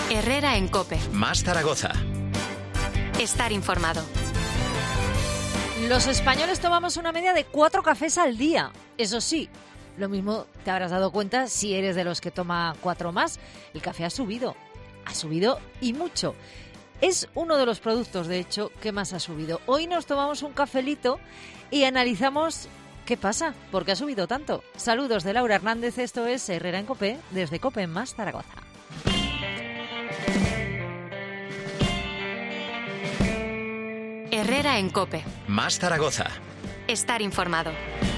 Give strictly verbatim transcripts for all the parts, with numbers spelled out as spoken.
Herrera en COPE. Más Zaragoza. Estar informado. Los españoles tomamos una media de cuatro cafés al día. Eso sí, lo mismo te habrás dado cuenta si eres de los que toma cuatro más. El café ha subido, ha subido y mucho. Es uno de los productos, de hecho, que más ha subido. Hoy nos tomamos un cafelito y analizamos qué pasa, por qué ha subido tanto. Saludos de Laura Hernández, esto es Herrera en COPE, desde COPE Más Zaragoza. Herrera en COPE. Más Zaragoza. Estar informado.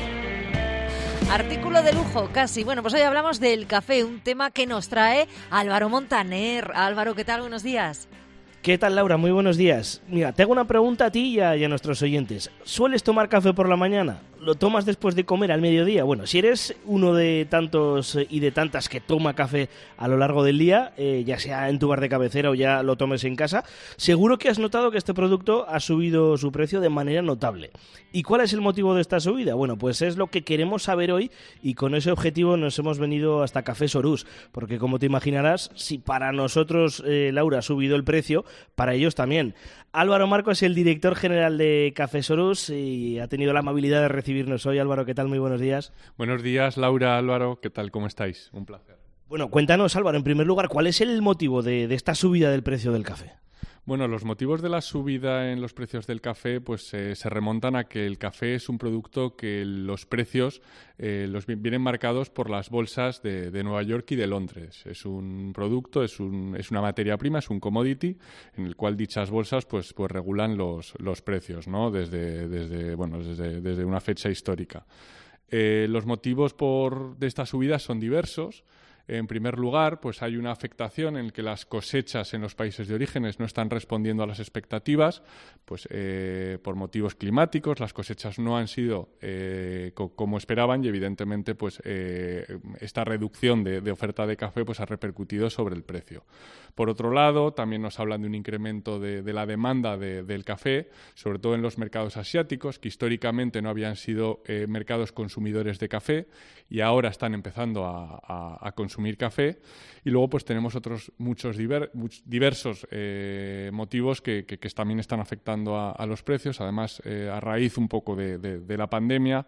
Artículo de lujo, casi. Bueno, pues hoy hablamos del café, un tema que nos trae Álvaro Montaner. Álvaro, ¿qué tal? Buenos días. ¿Qué tal, Laura? Muy buenos días. Mira, te hago una pregunta a ti y a, y a nuestros oyentes. ¿Sueles tomar café por la mañana? ¿Lo tomas después de comer al mediodía? Bueno, si eres uno de tantos y de tantas que toma café a lo largo del día, eh, ya sea en tu bar de cabecera o ya lo tomes en casa, seguro que has notado que este producto ha subido su precio de manera notable. ¿Y cuál es el motivo de esta subida? Bueno, pues es lo que queremos saber hoy y con ese objetivo nos hemos venido hasta Café Sorús, porque como te imaginarás, si para nosotros, eh, Laura, ha subido el precio, para ellos también. Álvaro Marco es el director general de Café Sorús y ha tenido la amabilidad de recibirnos hoy. Álvaro, ¿qué tal? Muy buenos días. Buenos días, Laura, Álvaro, ¿qué tal? ¿Cómo estáis? Un placer. Bueno, cuéntanos, Álvaro, en primer lugar, ¿cuál es el motivo de, de esta subida del precio del café? Bueno, los motivos de la subida en los precios del café pues eh, se remontan a que el café es un producto que los precios eh, los vienen marcados por las bolsas de, de Nueva York y de Londres. Es un producto, es, un, es una materia prima, es un commodity en el cual dichas bolsas pues, pues regulan los, los precios, ¿no? Desde, desde, bueno, desde, desde una fecha histórica. Eh, los motivos por, de esta subida son diversos. En primer lugar, pues hay una afectación en que las cosechas en los países de orígenes no están respondiendo a las expectativas, pues eh, por motivos climáticos, las cosechas no han sido eh, co- como esperaban y evidentemente pues eh, esta reducción de, de oferta de café pues ha repercutido sobre el precio. Por otro lado, también nos hablan de un incremento de, de la demanda de, del café, sobre todo en los mercados asiáticos, que históricamente no habían sido eh, mercados consumidores de café y ahora están empezando a, a, a consumir café. Y luego pues tenemos otros muchos diver, much, diversos eh, motivos que, que, que también están afectando a, a los precios. Además, eh, a raíz un poco de, de, de la pandemia,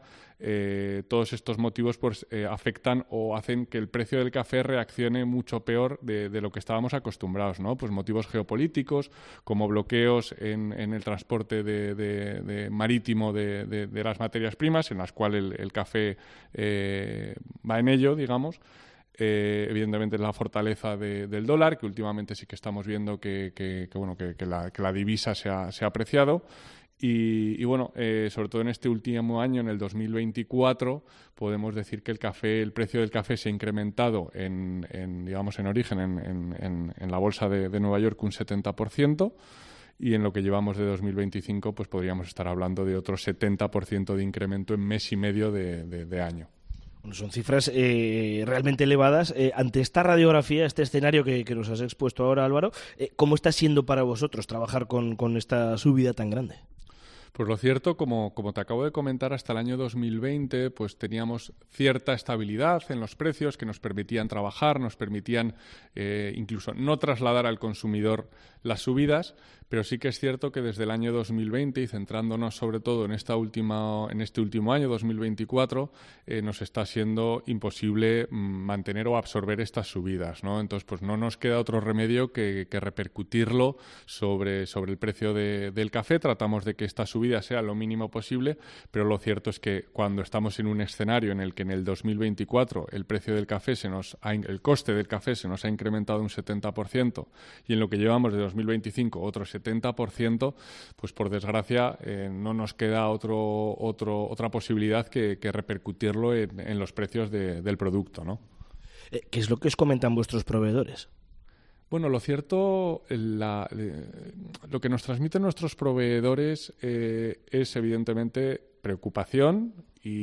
eh, todos estos motivos pues eh, afectan o hacen que el precio del café reaccione mucho peor de, de lo que estábamos acostumbrados, ¿no? Pues motivos geopolíticos, como bloqueos en, en el transporte de, de, de marítimo de, de, de las materias primas, en las cuales el, el café eh, va en ello, digamos. Eh, evidentemente la fortaleza de, del dólar, que últimamente sí que estamos viendo que, que, que, bueno, que, que, la, que la divisa se ha, se ha apreciado. Y, y bueno, eh, sobre todo en este último año, en el dos mil veinticuatro, podemos decir que el café, el precio del café se ha incrementado en, en digamos, en origen, en, en, en la bolsa de, de Nueva York un setenta por ciento. Y en lo que llevamos de dos mil veinticinco, pues podríamos estar hablando de otro setenta por ciento de incremento en mes y medio de, de, de año. Bueno, son cifras eh, realmente elevadas. Eh, ante esta radiografía, este escenario que, que nos has expuesto ahora, Álvaro, eh, ¿cómo está siendo para vosotros trabajar con, con esta subida tan grande? Pues lo cierto, como, como te acabo de comentar, hasta el año dos mil veinte pues teníamos cierta estabilidad en los precios que nos permitían trabajar, nos permitían eh, incluso no trasladar al consumidor las subidas, pero sí que es cierto que desde el año dos mil veinte y centrándonos sobre todo en, esta última, en este último año, dos mil veinticuatro, eh, nos está siendo imposible mantener o absorber estas subidas, ¿no? Entonces, pues no nos queda otro remedio que, que repercutirlo sobre, sobre el precio de, del café. Tratamos de que esta subida sea lo mínimo posible, pero lo cierto es que cuando estamos en un escenario en el que en el dos mil veinticuatro el precio del café se nos ha, el coste del café se nos ha incrementado un setenta por ciento y en lo que llevamos de dos mil veinticinco otro setenta por ciento, pues por desgracia eh, no nos queda otro, otro, otra posibilidad que, que repercutirlo en, en los precios de, del producto, ¿no? ¿Qué es lo que os comentan vuestros proveedores? Bueno, lo cierto, la, eh, lo que nos transmiten nuestros proveedores eh, es evidentemente preocupación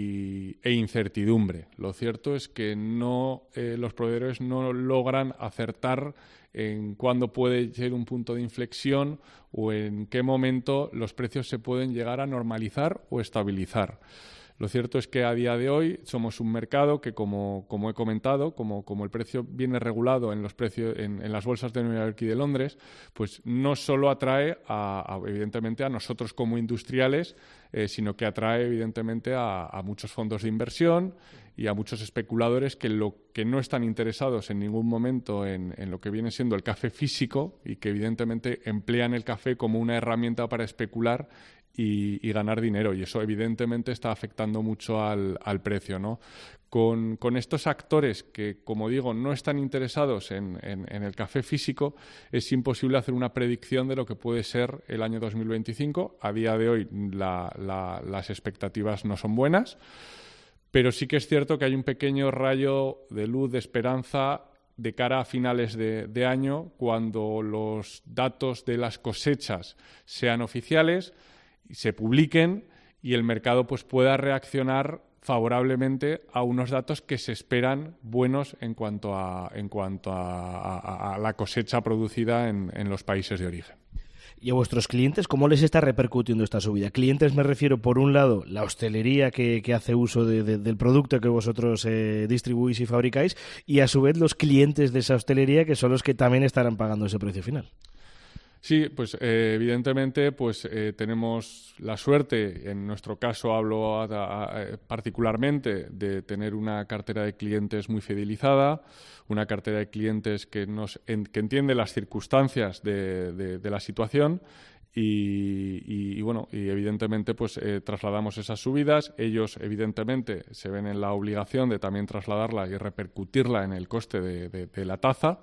y, e incertidumbre. Lo cierto es que no, eh, los proveedores no logran acertar en cuándo puede ser un punto de inflexión o en qué momento los precios se pueden llegar a normalizar o estabilizar. Lo cierto es que a día de hoy somos un mercado que, como, como he comentado, como, como el precio viene regulado en los precios en, en las bolsas de Nueva York y de Londres, pues no solo atrae, a, a, evidentemente, a nosotros como industriales, eh, sino que atrae, evidentemente, a, a muchos fondos de inversión y a muchos especuladores que, lo, que no están interesados en ningún momento en, en lo que viene siendo el café físico y que, evidentemente, emplean el café como una herramienta para especular Y, y ganar dinero, y eso evidentemente está afectando mucho al, al precio, ¿no? Con, con estos actores que, como digo, no están interesados en, en, en el café físico, es imposible hacer una predicción de lo que puede ser el año dos mil veinticinco. A día de hoy la, la, las expectativas no son buenas, pero sí que es cierto que hay un pequeño rayo de luz, de esperanza, de cara a finales de, de año, cuando los datos de las cosechas sean oficiales, se publiquen y el mercado pues pueda reaccionar favorablemente a unos datos que se esperan buenos en cuanto a, en cuanto a, a, a la cosecha producida en, en los países de origen. ¿Y a vuestros clientes cómo les está repercutiendo esta subida? Clientes me refiero, por un lado, la hostelería que, que hace uso de, de, del producto que vosotros eh, distribuís y fabricáis, y a su vez los clientes de esa hostelería, que son los que también estarán pagando ese precio final. Sí, pues eh, evidentemente pues eh, tenemos la suerte, en nuestro caso hablo a, a, a, particularmente, de tener una cartera de clientes muy fidelizada, una cartera de clientes que, nos, en, que entiende las circunstancias de, de, de la situación y, y, y bueno, y evidentemente pues eh, trasladamos esas subidas. Ellos evidentemente se ven en la obligación de también trasladarla y repercutirla en el coste de, de, de la taza.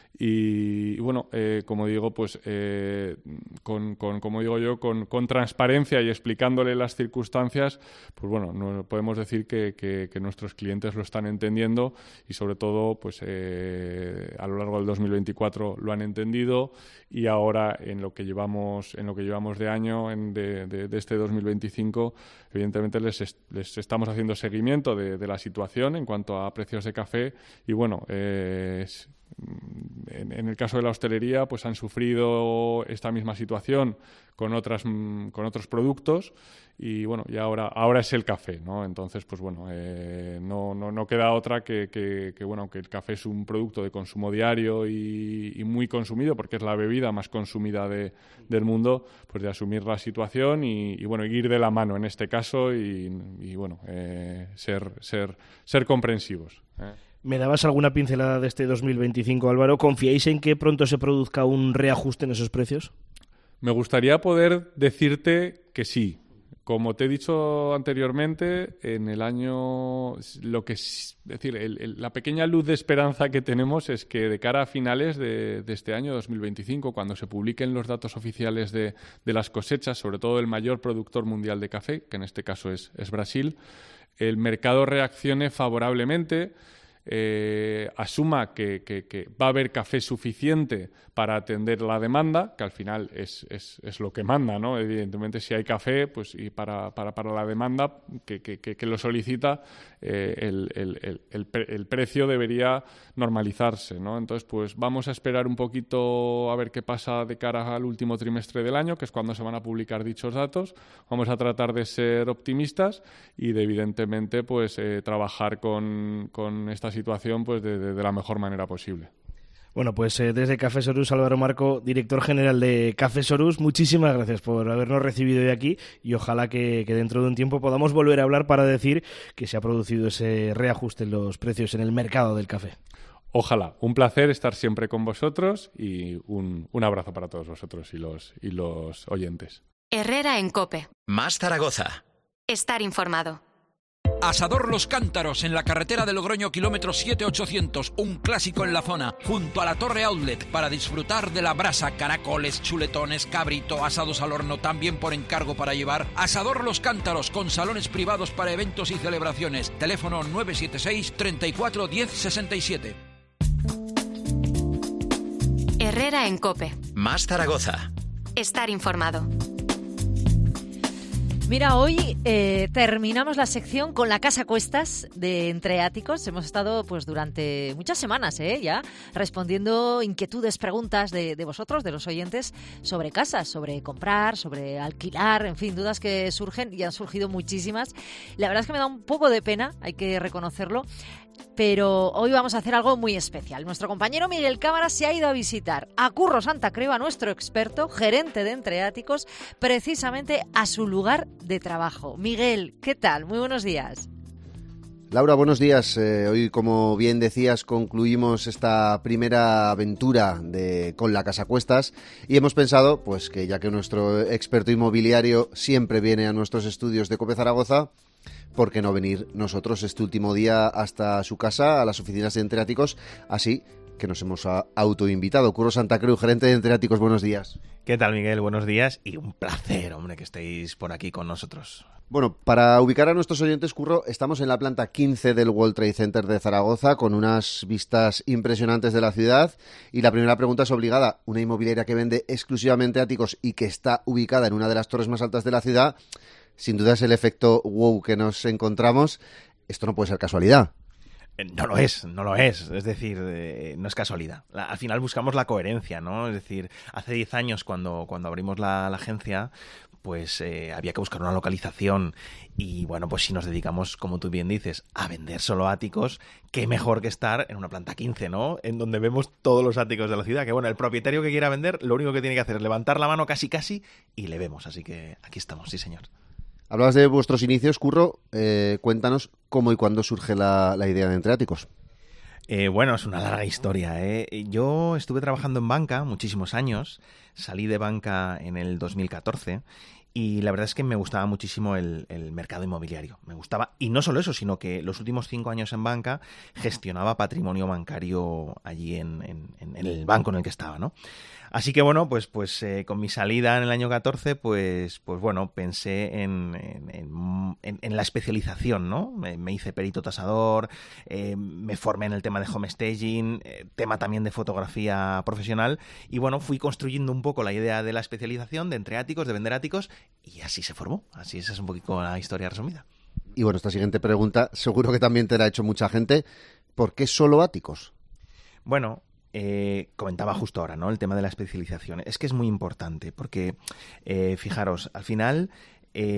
Y, y bueno, eh, como digo, pues eh, con, con, como digo yo, con, con transparencia y explicándole las circunstancias, pues bueno, no, podemos decir que, que, que nuestros clientes lo están entendiendo y sobre todo, pues eh, a lo largo del dos mil veinticuatro lo han entendido y ahora en lo que llevamos, en lo que llevamos de año, en de, de, de este dos mil veinticinco, evidentemente les, est les estamos haciendo seguimiento de, de la situación en cuanto a precios de café y bueno, eh, es, En, en el caso de la hostelería, pues han sufrido esta misma situación con otras con otros productos y bueno, y ahora ahora es el café, ¿no? Entonces, pues bueno, eh, no, no no queda otra que, que, que bueno, que el café es un producto de consumo diario y, y muy consumido porque es la bebida más consumida de, del mundo, pues de asumir la situación y, y bueno, ir de la mano en este caso y, y bueno, eh, ser ser ser comprensivos, ¿eh? ¿Me dabas alguna pincelada de este dos mil veinticinco, Álvaro? ¿Confiáis en que pronto se produzca un reajuste en esos precios? Me gustaría poder decirte que sí. Como te he dicho anteriormente, en el año, lo que es decir, el, el, la pequeña luz de esperanza que tenemos es que de cara a finales de, de este año dos mil veinticinco, cuando se publiquen los datos oficiales de, de las cosechas, sobre todo el mayor productor mundial de café, que en este caso es, es Brasil, el mercado reaccione favorablemente. Eh, asuma que, que, que va a haber café suficiente para atender la demanda, que al final es, es, es lo que manda, ¿no? Evidentemente, si hay café, pues y para, para, para la demanda que, que, que lo solicita, eh, el, el, el, el, el precio debería normalizarse, ¿no? Entonces, pues vamos a esperar un poquito a ver qué pasa de cara al último trimestre del año, que es cuando se van a publicar dichos datos. Vamos a tratar de ser optimistas y de, evidentemente, pues eh, trabajar con, con esta situación pues de, de, de la mejor manera posible. Bueno, pues eh, desde Café Sorús, Álvaro Marco, director general de Café Sorús, muchísimas gracias por habernos recibido hoy aquí y ojalá que, que dentro de un tiempo podamos volver a hablar para decir que se ha producido ese reajuste en los precios en el mercado del café. Ojalá. Un placer estar siempre con vosotros y un, un abrazo para todos vosotros y los, y los oyentes. Herrera en COPE. Más Zaragoza. Estar informado. Asador Los Cántaros, en la carretera de Logroño, kilómetro siete ochocientos, un clásico en la zona, junto a la Torre Outlet, para disfrutar de la brasa, caracoles, chuletones, cabrito, asados al horno, también por encargo para llevar. Asador Los Cántaros, con salones privados para eventos y celebraciones. Teléfono nueve siete seis, treinta y cuatro, diez, sesenta y siete. Herrera en COPE. Más Zaragoza. Estar informado. Mira, hoy eh, terminamos la sección con la casa a cuestas de Entre Áticos. Hemos estado pues durante muchas semanas eh, ya respondiendo inquietudes, preguntas de, de vosotros, de los oyentes, sobre casas, sobre comprar, sobre alquilar, en fin, dudas que surgen y han surgido muchísimas. La verdad es que me da un poco de pena, hay que reconocerlo. Pero hoy vamos a hacer algo muy especial. Nuestro compañero Miguel Cámara se ha ido a visitar a Curro Santa Creu, a nuestro experto, gerente de Entre Áticos, precisamente a su lugar de trabajo. Miguel, ¿qué tal? Muy buenos días. Laura, buenos días. Eh, hoy, como bien decías, concluimos esta primera aventura de con la Casa Cuestas y hemos pensado, pues que ya que nuestro experto inmobiliario siempre viene a nuestros estudios de COPE Zaragoza, ¿por qué no venir nosotros este último día hasta su casa, a las oficinas de Entre Áticos? Así que nos hemos autoinvitado. Curro Santa Creu, gerente de Entre Áticos, buenos días. ¿Qué tal, Miguel? Buenos días y un placer, hombre, que estéis por aquí con nosotros. Bueno, para ubicar a nuestros oyentes, Curro, estamos en la planta quince del World Trade Center de Zaragoza con unas vistas impresionantes de la ciudad y la primera pregunta es obligada. Una inmobiliaria que vende exclusivamente áticos y que está ubicada en una de las torres más altas de la ciudad, sin duda es el efecto wow que nos encontramos. Esto no puede ser casualidad. No lo es, no lo es. Es decir, eh, no es casualidad. La, al final buscamos la coherencia, ¿no? Es decir, hace diez años cuando, cuando abrimos la, la agencia, pues eh, había que buscar una localización y bueno, pues si nos dedicamos, como tú bien dices, a vender solo áticos, qué mejor que estar en una planta quince, ¿no? En donde vemos todos los áticos de la ciudad, que bueno, el propietario que quiera vender, lo único que tiene que hacer es levantar la mano casi casi y le vemos. Así que aquí estamos, sí señor. Hablabas de vuestros inicios, Curro. Eh, cuéntanos cómo y cuándo surge la, la idea de Entre Áticos. Eh, bueno, es una larga historia, ¿eh? Yo estuve trabajando en banca muchísimos años. Salí de banca en el dos mil catorce y la verdad es que me gustaba muchísimo el, el mercado inmobiliario. Me gustaba, y no solo eso, sino que los últimos cinco años en banca gestionaba patrimonio bancario allí en, en, en el banco en el que estaba, ¿no? Así que bueno, pues, pues eh, con mi salida en el año catorce, pues, pues bueno, pensé en, en, en, en la especialización, ¿no? Me, me hice perito tasador, eh, me formé en el tema de home staging, eh, tema también de fotografía profesional, y bueno, fui construyendo un poco la idea de la especialización, de Entre Áticos, de vender áticos, y así se formó. Así esa es un poquito la historia resumida. Y bueno, esta siguiente pregunta seguro que también te la ha hecho mucha gente. ¿Por qué solo áticos? Bueno, Eh, comentaba justo ahora, ¿no? El tema de la especialización. Es que es muy importante porque, eh, fijaros, al final, eh,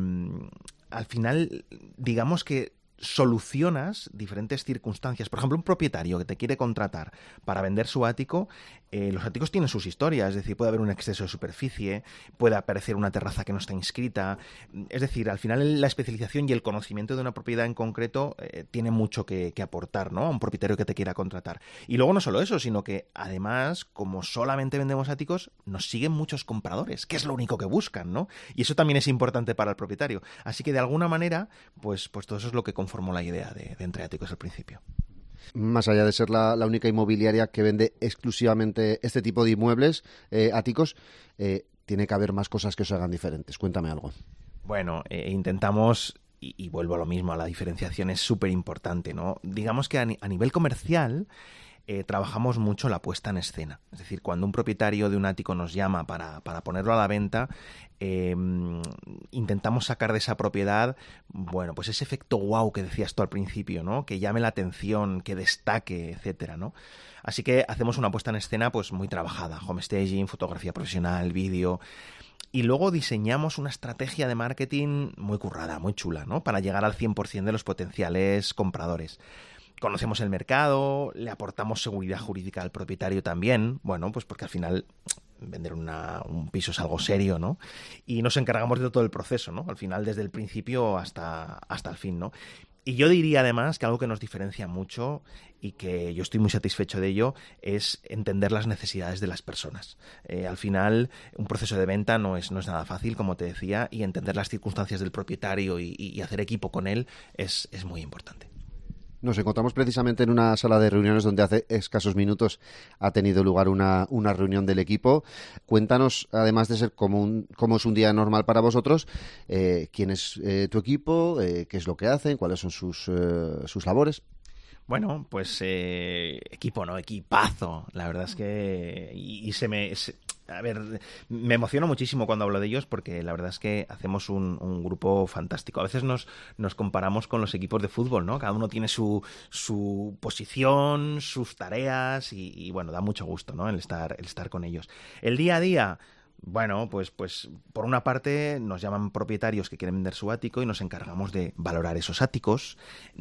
al final, digamos que solucionas diferentes circunstancias. Por ejemplo, un propietario que te quiere contratar para vender su ático, eh, los áticos tienen sus historias, es decir, puede haber un exceso de superficie, puede aparecer una terraza que no está inscrita, es decir, al final la especialización y el conocimiento de una propiedad en concreto eh, tiene mucho que, que aportar, ¿no? A un propietario que te quiera contratar. Y luego no solo eso, sino que además, como solamente vendemos áticos, nos siguen muchos compradores, que es lo único que buscan, ¿no? Y eso también es importante para el propietario. Así que de alguna manera, pues, pues todo eso es lo que formó la idea de, de Entre Áticos al principio. Más allá de ser la, la única inmobiliaria que vende exclusivamente este tipo de inmuebles, eh, áticos, eh, tiene que haber más cosas que os hagan diferentes. Cuéntame algo. Bueno, eh, intentamos, y, y vuelvo a lo mismo, a la diferenciación es súper importante, ¿no? Digamos que a, ni, a nivel comercial eh, trabajamos mucho la puesta en escena. Es decir, cuando un propietario de un ático nos llama para, para ponerlo a la venta, eh, intentamos sacar de esa propiedad, bueno, pues ese efecto wow que decías tú al principio, ¿no? Que llame la atención, que destaque, etcétera, ¿no? Así que hacemos una puesta en escena pues muy trabajada, home staging, fotografía profesional, vídeo. Y luego diseñamos una estrategia de marketing muy currada, muy chula, ¿no? Para llegar al cien por ciento de los potenciales compradores. Conocemos el mercado, le aportamos seguridad jurídica al propietario también, bueno, pues porque al final vender una, un piso es algo serio, ¿no? Y nos encargamos de todo el proceso, ¿no? Al final, desde el principio hasta, hasta el fin, ¿no? Y yo diría además que algo que nos diferencia mucho y que yo estoy muy satisfecho de ello es entender las necesidades de las personas. Eh, al final, un proceso de venta no es, no es nada fácil, como te decía, y entender las circunstancias del propietario y, y hacer equipo con él es, es muy importante. Nos encontramos precisamente en una sala de reuniones donde hace escasos minutos ha tenido lugar una, una reunión del equipo. Cuéntanos, además de ser como, un, como es un día normal para vosotros, eh, quién es eh, tu equipo, eh, qué es lo que hacen, cuáles son sus, eh, sus labores. Bueno, pues eh, equipo, ¿no? Equipazo. La verdad es que... Y, y se me... Se, a ver, me emociono muchísimo cuando hablo de ellos porque la verdad es que hacemos un, un grupo fantástico. A veces nos, nos comparamos con los equipos de fútbol, ¿no? Cada uno tiene su, su posición, sus tareas y, y bueno, da mucho gusto, ¿no? El estar, el estar con ellos. El día a día... Bueno, pues, pues por una parte nos llaman propietarios que quieren vender su ático y nos encargamos de valorar esos áticos,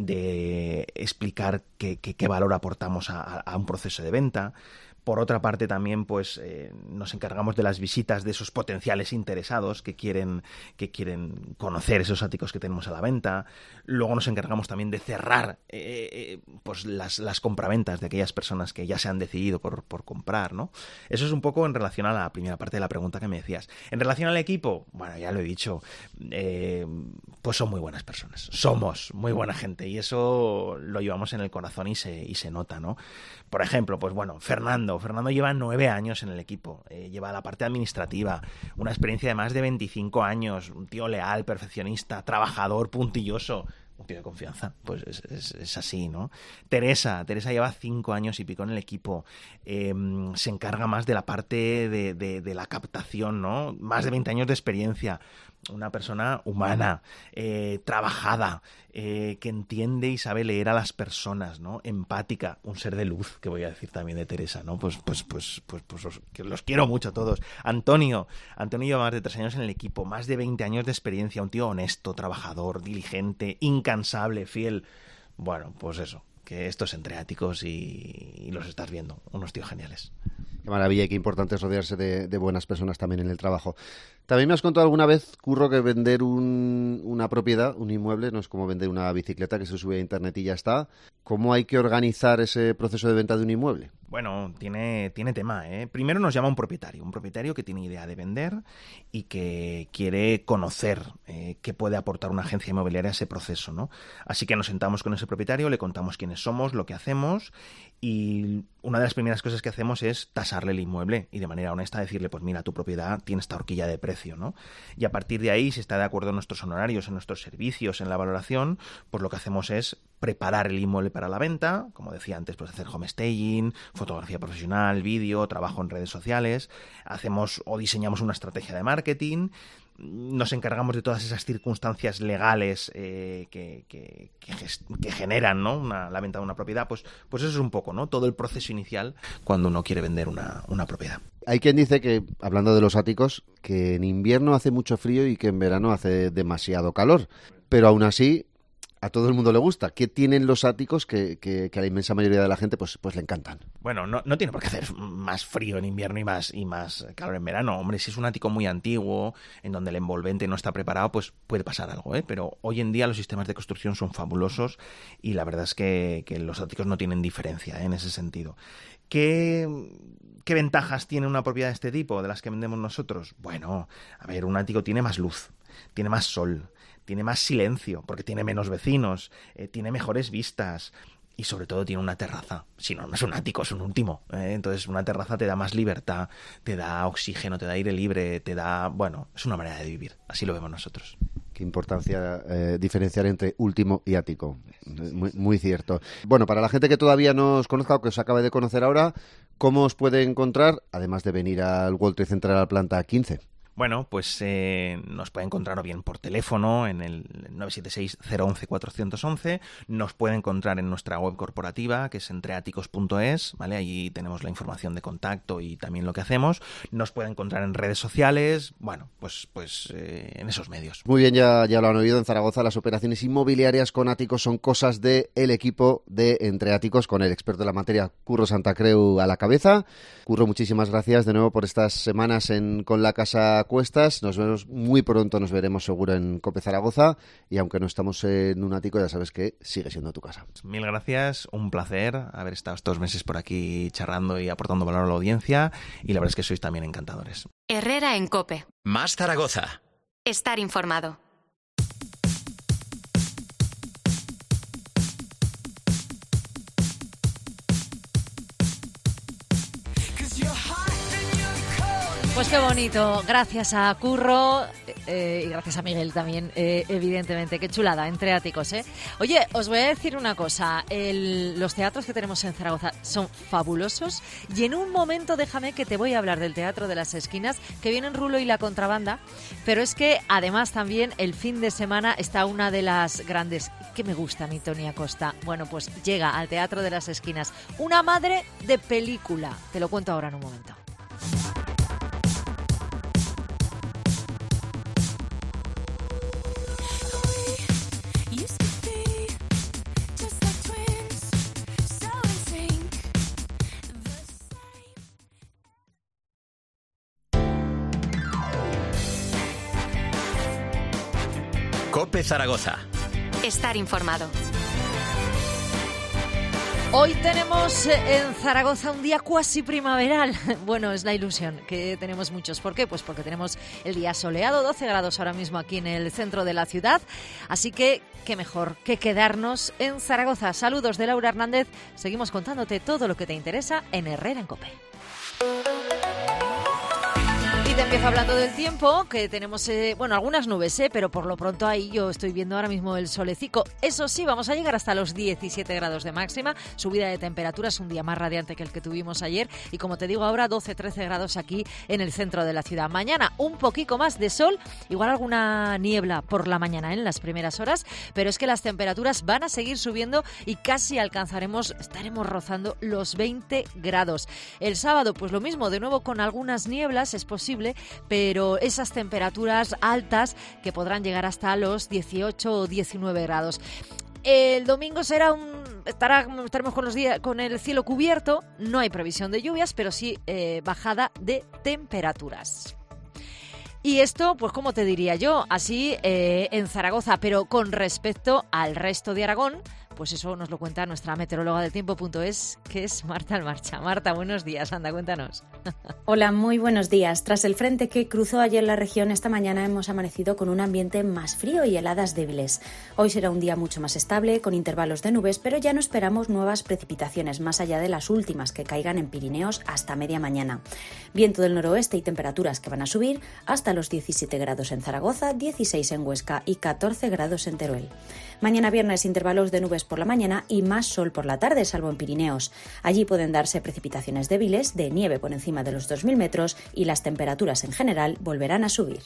de explicar qué, qué, qué valor aportamos a, a un proceso de venta. Por otra parte también pues eh, nos encargamos de las visitas de esos potenciales interesados que quieren, que quieren conocer esos áticos que tenemos a la venta. Luego nos encargamos también de cerrar eh, eh, pues las, las compraventas de aquellas personas que ya se han decidido por, por comprar, ¿no? Eso es un poco en relación a la primera parte de la pregunta que me decías. En relación al equipo, bueno, ya lo he dicho, eh, pues son muy buenas personas. Somos muy buena gente y eso lo llevamos en el corazón y se, y se nota, ¿no? Por ejemplo, pues bueno, Fernando. Fernando lleva nueve años en el equipo, eh, lleva la parte administrativa, una experiencia de más de veinticinco años, un tío leal, perfeccionista, trabajador, puntilloso, un tío de confianza, pues es, es, es así, ¿no? Teresa, Teresa lleva cinco años y pico en el equipo, eh, se encarga más de la parte de, de, de la captación, ¿no? Más de veinte años de experiencia, una persona humana, eh, trabajada, eh, que entiende y sabe leer a las personas, ¿no? Empática, un ser de luz, que voy a decir también de Teresa, ¿no? Pues, pues, pues, pues, pues los, que los quiero mucho a todos. Antonio, Antonio lleva más de tres años en el equipo, más de veinte años de experiencia, un tío honesto, trabajador, diligente, incansable, fiel. Bueno, pues eso, que estos entre áticos y, y los estás viendo, unos tíos geniales. Qué maravilla y qué importante es rodearse de, de buenas personas también en el trabajo. También me has contado alguna vez, Curro, que vender un, una propiedad, un inmueble, no es como vender una bicicleta que se sube a internet y ya está. ¿Cómo hay que organizar ese proceso de venta de un inmueble? Bueno, tiene, tiene tema, ¿eh? Primero nos llama un propietario, un propietario que tiene idea de vender y que quiere conocer eh, qué puede aportar una agencia inmobiliaria a ese proceso, ¿no? Así que nos sentamos con ese propietario, le contamos quiénes somos, lo que hacemos y una de las primeras cosas que hacemos es tasarle el inmueble y de manera honesta decirle, pues mira, tu propiedad tiene esta horquilla de precio, ¿no? Y a partir de ahí, si está de acuerdo en nuestros honorarios, en nuestros servicios, en la valoración, pues lo que hacemos es preparar el inmueble para la venta, como decía antes, pues hacer homestaging, fotografía profesional, vídeo, trabajo en redes sociales, hacemos o diseñamos una estrategia de marketing, nos encargamos de todas esas circunstancias legales eh, que, que, que, que generan, ¿no? una, la venta de una propiedad, pues, pues eso es un poco, ¿no? Todo el proceso inicial cuando uno quiere vender una, una propiedad. Hay quien dice que, hablando de los áticos, que en invierno hace mucho frío y que en verano hace demasiado calor, pero aún así a todo el mundo le gusta. ¿Qué tienen los áticos que, que, que a la inmensa mayoría de la gente pues, pues le encantan? Bueno, no, no tiene por qué hacer más frío en invierno y más, y más calor en verano. Hombre, si es un ático muy antiguo, en donde el envolvente no está preparado, pues puede pasar algo, ¿eh? Pero hoy en día los sistemas de construcción son fabulosos y la verdad es que, que los áticos no tienen diferencia, ¿eh? En ese sentido. ¿Qué, ¿Qué ventajas tiene una propiedad de este tipo, de las que vendemos nosotros? Bueno, a ver, un ático tiene más luz, tiene más sol, tiene más silencio, porque tiene menos vecinos, eh, tiene mejores vistas y sobre todo tiene una terraza. Si no, no es un ático, es un último. ¿eh? Entonces una terraza te da más libertad, te da oxígeno, te da aire libre, te da... Bueno, es una manera de vivir. Así lo vemos nosotros. Qué importancia eh, diferenciar entre último y ático. Muy, muy cierto. Bueno, para la gente que todavía no os conozca o que os acabe de conocer ahora, ¿cómo os puede encontrar, además de venir al World Trade Center a la planta quince? Bueno, pues eh, nos puede encontrar o bien por teléfono en el nueve siete seis, cero once, cuatrocientos once, nos puede encontrar en nuestra web corporativa, que es entreáticos punto es, ¿vale? Allí tenemos la información de contacto y también lo que hacemos. Nos puede encontrar en redes sociales, bueno, pues pues eh, en esos medios. Muy bien, ya, ya lo han oído, en Zaragoza las operaciones inmobiliarias con áticos son cosas del equipo de Entreáticos, con el experto de la materia, Curro Santacreu, a la cabeza. Curro, muchísimas gracias de nuevo por estas semanas en Con la Casa Cuestas. Nos vemos muy pronto, nos veremos seguro en COPE Zaragoza, y aunque no estamos en un ático, ya sabes que sigue siendo tu casa. Mil gracias, un placer haber estado estos meses por aquí charlando y aportando valor a la audiencia, y la verdad es que sois también encantadores. Herrera en COPE. Más Zaragoza. Estar informado. Pues qué bonito, gracias a Curro, eh, y gracias a Miguel también, eh, evidentemente. Qué chulada, entre áticos, ¿eh? Oye, os voy a decir una cosa. El, los teatros que tenemos en Zaragoza son fabulosos y en un momento déjame que te voy a hablar del Teatro de las Esquinas, que vienen Rulo y la Contrabanda, pero es que además también el fin de semana está una de las grandes que me gusta a mí, Toni Acosta. Bueno, pues llega al Teatro de las Esquinas una madre de película. Te lo cuento ahora en un momento. COPE Zaragoza. Estar informado. Hoy tenemos en Zaragoza un día cuasi primaveral. Bueno, es la ilusión que tenemos muchos. ¿Por qué? Pues porque tenemos el día soleado, doce grados ahora mismo aquí en el centro de la ciudad. Así que, qué mejor que quedarnos en Zaragoza. Saludos de Laura Hernández. Seguimos contándote todo lo que te interesa en Herrera en COPE. Y te empiezo hablando del tiempo, que tenemos, eh, bueno, algunas nubes, eh, pero por lo pronto ahí yo estoy viendo ahora mismo el solecico. Eso sí, vamos a llegar hasta los diecisiete grados de máxima, subida de temperaturas, un día más radiante que el que tuvimos ayer. Y como te digo ahora, doce trece grados aquí en el centro de la ciudad. Mañana un poquito más de sol, igual alguna niebla por la mañana en las primeras horas, pero es que las temperaturas van a seguir subiendo y casi alcanzaremos, estaremos rozando los veinte grados. El sábado, pues lo mismo, de nuevo con algunas nieblas, es posible, pero esas temperaturas altas que podrán llegar hasta los dieciocho o diecinueve grados. El domingo será un estará estaremos con los días con el cielo cubierto, no hay previsión de lluvias, pero sí eh, bajada de temperaturas. Y esto, pues como te diría yo, así eh, en Zaragoza, pero con respecto al resto de Aragón, pues eso nos lo cuenta nuestra meteoróloga del tiempo punto es, que es Marta Almarcha. Marta, buenos días, anda, cuéntanos. Hola, muy buenos días. Tras el frente que cruzó ayer la región, esta mañana hemos amanecido con un ambiente más frío y heladas débiles. Hoy será un día mucho más estable, con intervalos de nubes, pero ya no esperamos nuevas precipitaciones, más allá de las últimas que caigan en Pirineos hasta media mañana. Viento del noroeste y temperaturas que van a subir hasta los diecisiete grados en Zaragoza, dieciséis en Huesca y catorce grados en Teruel. Mañana viernes, intervalos de nubes por la mañana y más sol por la tarde, salvo en Pirineos. Allí pueden darse precipitaciones débiles, de nieve por encima de los dos mil metros y las temperaturas en general volverán a subir.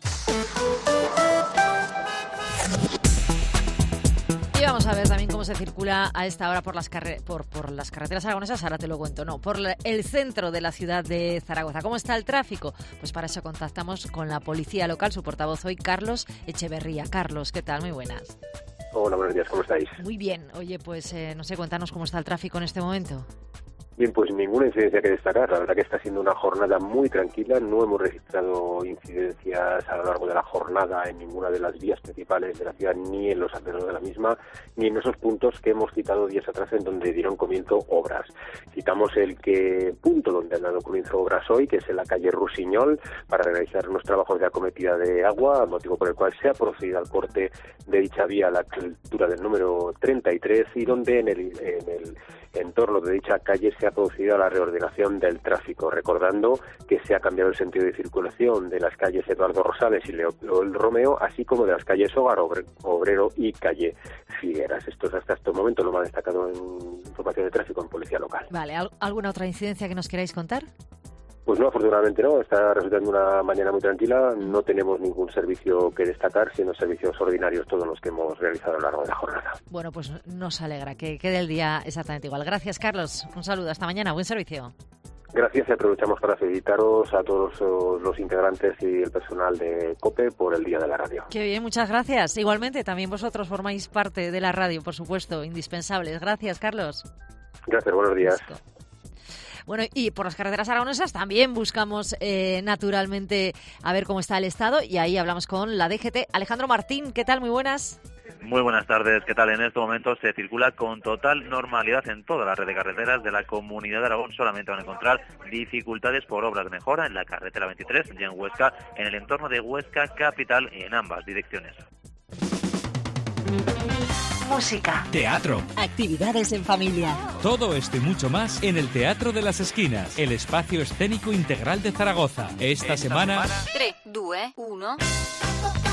Y vamos a ver también cómo se circula a esta hora por las, carre- por, por las carreteras aragonesas, ahora te lo cuento, no, por la, el centro de la ciudad de Zaragoza. ¿Cómo está el tráfico? Pues para eso contactamos con la policía local, su portavoz hoy, Carlos Echeverría. Carlos, ¿qué tal? Muy buenas. Hola, buenos días, ¿cómo estáis? Muy bien. Oye, pues eh, no sé, cuéntanos cómo está el tráfico en este momento. Bien, pues ninguna incidencia que destacar. La verdad que está siendo una jornada muy tranquila. No hemos registrado incidencias a lo largo de la jornada en ninguna de las vías principales de la ciudad, ni en los alrededores de la misma, ni en esos puntos que hemos citado días atrás en donde dieron comienzo obras. Citamos el que punto donde han dado comienzo obras hoy, que es en la calle Rusiñol, para realizar unos trabajos de acometida de agua, motivo por el cual se ha procedido al corte de dicha vía a la altura del número treinta y tres, y donde en el, en el entorno de dicha calle se ha producido la reordenación del tráfico, recordando que se ha cambiado el sentido de circulación de las calles Eduardo Rosales y Leopoldo Romeo, así como de las calles Hogar, Obrero y calle Figueras. Esto es hasta este momento lo más destacado en información de tráfico en policía local. Vale, ¿alguna otra incidencia que nos queráis contar? Pues no, afortunadamente no. Está resultando una mañana muy tranquila. No tenemos ningún servicio que destacar, sino servicios ordinarios todos los que hemos realizado a lo largo de la jornada. Bueno, pues nos alegra que quede el día exactamente igual. Gracias, Carlos. Un saludo. Hasta mañana. Buen servicio. Gracias y aprovechamos para felicitaros a todos los integrantes y el personal de COPE por el Día de la Radio. Qué bien, muchas gracias. Igualmente, también vosotros formáis parte de la radio, por supuesto, indispensables. Gracias, Carlos. Gracias, buenos días. Bueno, y por las carreteras aragonesas también buscamos eh, naturalmente a ver cómo está el estado, y ahí hablamos con la D G T. Alejandro Martín, ¿qué tal? Muy buenas. Muy buenas tardes, ¿qué tal? En este momento se circula con total normalidad en toda la red de carreteras de la Comunidad de Aragón. Solamente van a encontrar dificultades por obras de mejora en la carretera veintitrés y en Huesca, en el entorno de Huesca capital y en ambas direcciones. Música, teatro, actividades en familia. Todo esto y mucho más en el Teatro de las Esquinas, el espacio escénico integral de Zaragoza. Esta, Esta semana... semana... tres, dos, uno...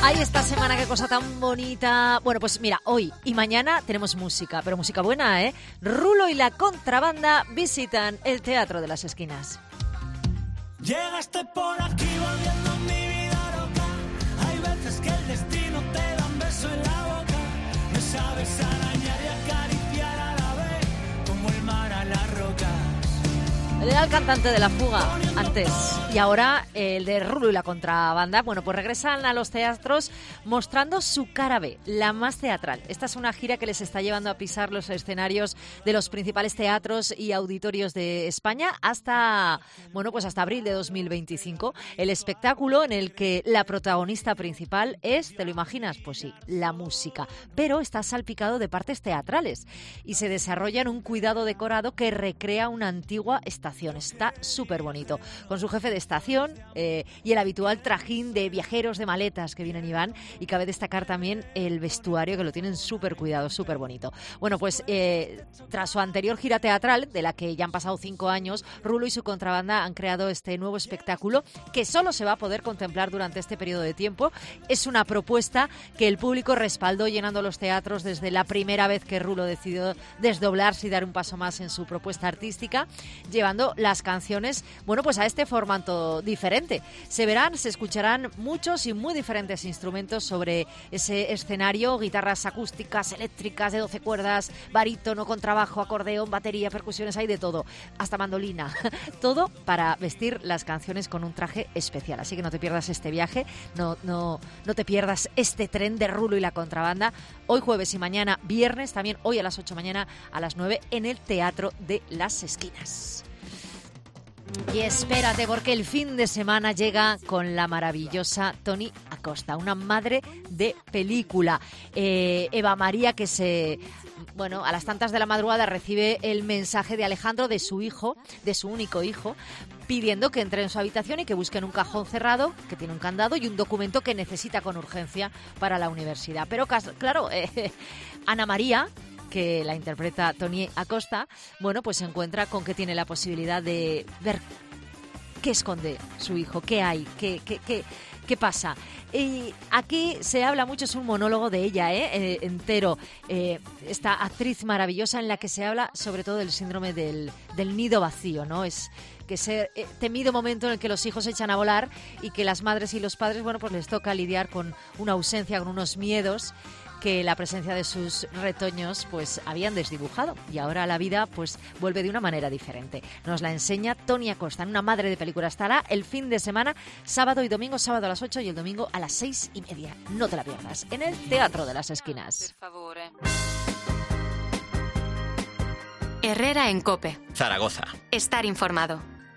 Ay, esta semana qué cosa tan bonita. Bueno, pues mira, hoy y mañana tenemos música, pero música buena, ¿eh? Rulo y la Contrabanda visitan el Teatro de las Esquinas. Llegaste por aquí volviendo mi vida loca. Hay veces que el destino te da un beso en la boca. Me sabes arañar y acariciar a la vez como el mar a la roca. Él era el cantante de La Fuga antes y ahora el de Rulo y la Contrabanda. Bueno, pues regresan a los teatros mostrando su cara B, la más teatral. Esta es una gira que les está llevando a pisar los escenarios de los principales teatros y auditorios de España hasta, bueno, pues hasta abril de dos mil veinticinco. El espectáculo en el que la protagonista principal es, ¿te lo imaginas? Pues sí, la música, pero está salpicado de partes teatrales y se desarrolla en un cuidado decorado que recrea una antigua estación. Está súper bonito, con su jefe de estación eh, y el habitual trajín de viajeros de maletas que vienen y van, y cabe destacar también el vestuario, que lo tienen súper cuidado, súper bonito. Bueno, pues eh, tras su anterior gira teatral, de la que ya han pasado cinco años, Rulo y su Contrabanda han creado este nuevo espectáculo que solo se va a poder contemplar durante este periodo de tiempo. Es una propuesta que el público respaldó llenando los teatros desde la primera vez que Rulo decidió desdoblarse y dar un paso más en su propuesta artística, llevando las canciones, bueno, pues a este formato diferente. Se verán, se escucharán muchos y muy diferentes instrumentos sobre ese escenario, guitarras acústicas, eléctricas de doce cuerdas, barítono, contrabajo, acordeón, batería, percusiones, hay de todo, hasta mandolina, todo para vestir las canciones con un traje especial. Así que no te pierdas este viaje, no, no, no te pierdas este tren de Rulo y la Contrabanda, hoy jueves y mañana viernes, también hoy a las ocho, mañana a las nueve en el Teatro de las Esquinas. Y espérate, porque el fin de semana llega con la maravillosa Toni Acosta, una madre de película. Eh, Eva María, que se... Bueno, a las tantas de la madrugada recibe el mensaje de Alejandro, de su hijo, de su único hijo, pidiendo que entre en su habitación y que busquen un cajón cerrado que tiene un candado y un documento que necesita con urgencia para la universidad. Pero claro, eh, Ana María, que la interpreta Toni Acosta, bueno, pues se encuentra con que tiene la posibilidad de ver qué esconde su hijo, qué hay, qué, qué, qué, qué pasa. Y aquí se habla mucho, es un monólogo de ella, ¿eh? Eh, entero, eh, esta actriz maravillosa en la que se habla sobre todo del síndrome del, del nido vacío, ¿no? Es que ese eh, temido momento en el que los hijos se echan a volar y que las madres y los padres, bueno, pues les toca lidiar con una ausencia, con unos miedos que la presencia de sus retoños pues habían desdibujado, y ahora la vida pues vuelve de una manera diferente. Nos la enseña Toni Acosta, en una madre de película. Estará el fin de semana, sábado y domingo, sábado a las ocho y el domingo a las seis y media. No te la pierdas, en el Teatro de las Esquinas. Herrera en COPE. Zaragoza. Estar informado.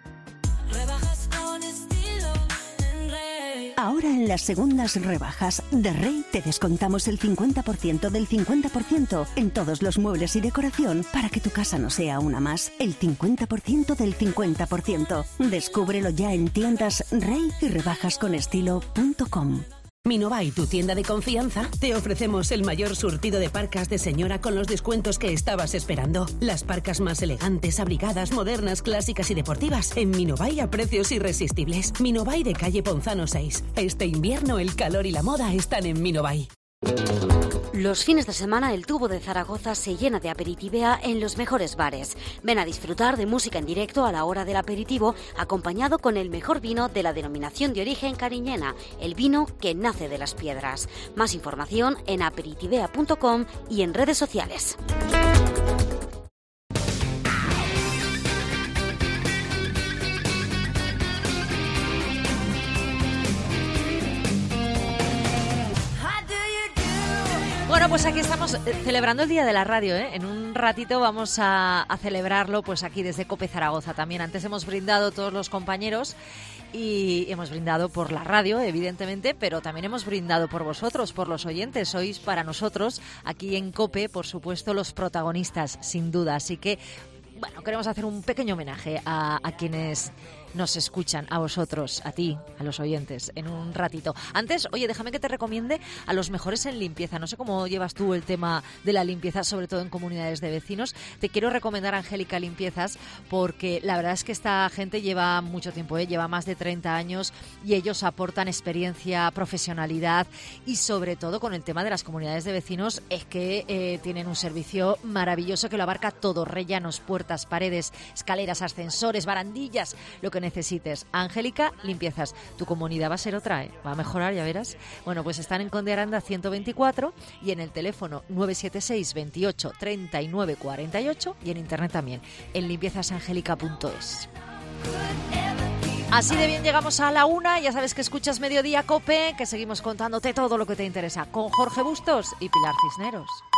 Ahora en las segundas rebajas de Rey te descontamos el cincuenta por ciento del cincuenta por ciento en todos los muebles y decoración para que tu casa no sea una más. El cincuenta por ciento del cincuenta por ciento. Descúbrelo ya en tiendas Rey y rebajas con estilo punto com. Minobai, tu tienda de confianza, te ofrecemos el mayor surtido de parcas de señora con los descuentos que estabas esperando. Las parcas más elegantes, abrigadas, modernas, clásicas y deportivas en Minobai a precios irresistibles. Minobai de calle Ponzano seis. Este invierno el calor y la moda están en Minobai. Los fines de semana el tubo de Zaragoza se llena de aperitivea en los mejores bares. Ven a disfrutar de música en directo a la hora del aperitivo, acompañado con el mejor vino de la denominación de origen cariñena, el vino que nace de las piedras. Más información en aperitivea punto com y en redes sociales. Bueno, pues aquí estamos celebrando el Día de la Radio, ¿eh? En un ratito vamos a, a celebrarlo pues aquí desde COPE Zaragoza también. Antes hemos brindado todos los compañeros y hemos brindado por la radio, evidentemente, pero también hemos brindado por vosotros, por los oyentes. Sois para nosotros, aquí en COPE, por supuesto, los protagonistas, sin duda. Así que bueno, queremos hacer un pequeño homenaje a, a quienes nos escuchan, a vosotros, a ti, a los oyentes, en un ratito. Antes, oye, déjame que te recomiende a los mejores en limpieza. No sé cómo llevas tú el tema de la limpieza, sobre todo en comunidades de vecinos. Te quiero recomendar a Angélica Limpiezas, porque la verdad es que esta gente lleva mucho tiempo, ¿eh? Lleva más de treinta años y ellos aportan experiencia, profesionalidad y sobre todo con el tema de las comunidades de vecinos es que eh, tienen un servicio maravilloso que lo abarca todo: rellanos, puertas, paredes, escaleras, ascensores, barandillas, lo que necesites. Angélica Limpiezas. Tu comunidad va a ser otra, ¿eh? Va a mejorar, ya verás. Bueno, pues están en Conde Aranda ciento veinticuatro y en el teléfono nueve siete seis, veintiocho, treinta y nueve cuarenta y ocho y en internet también en limpiezasangélica punto es. Así de bien llegamos a la una. Ya sabes que escuchas Mediodía Cope, que seguimos contándote todo lo que te interesa con Jorge Bustos y Pilar Cisneros.